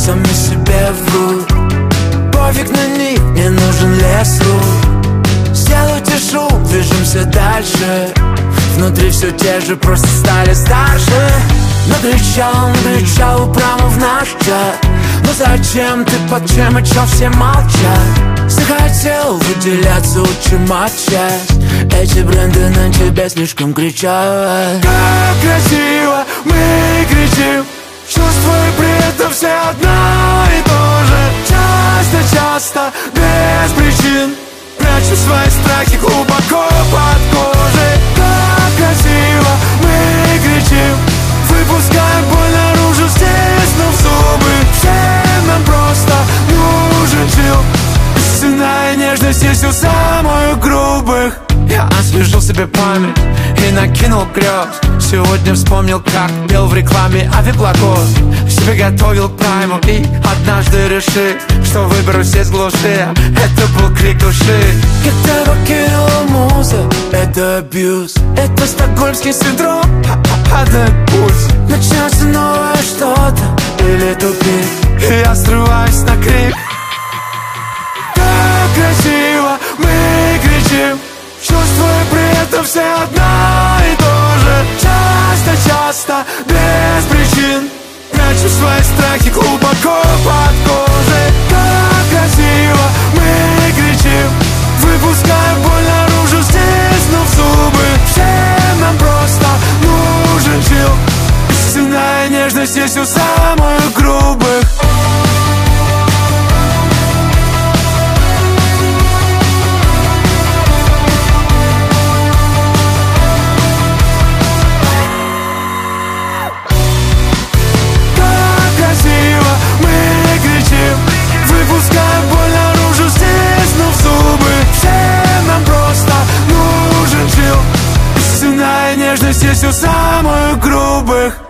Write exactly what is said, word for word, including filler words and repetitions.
сами себе врут. Пофиг на них, не нужен лес рук. Сделайте шум, движемся дальше. Внутри все те же, просто стали старше. Накричал, накричал прямо в наш чат. Но зачем ты, под чем и чё все молчат? Захотел выделяться, лучше молчать. Эти бренды на тебя слишком кричат. Как красиво мы кричим, чувствуя при этом все одно и то же. Часто-часто, без причин, прячу свои страхи глубоко под кожей. Как красиво мы кричим, выпускаем боль наружу, стиснув зубы. Всем нам просто нужен чил. Истинная нежность есть у самых грубых. Я освежил себе память и накинул грез. Сегодня вспомнил, как пел в рекламе авиаблоков. Себе готовил к прайму и однажды решил, что выберусь из глуши. Это был крик души. Когда покинула муза, это абьюз. Это стокгольмский синдром, падает пульс. Начнется новое что-то или тупик, и я срываюсь на крик. Как красиво мы кричим, чувствуя при этом все одно и то же. Часто-часто, без причин, прячу свои страхи глубоко под кожей. Как красиво мы кричим, выпускаем боль наружу, стиснув зубы. Всем нам просто нужен чил. Истинная нежность есть у самых грубых. Выпускаем боль наружу, стиснув зубы. Всем нам просто нужен чил. Истинная нежность есть у самых грубых.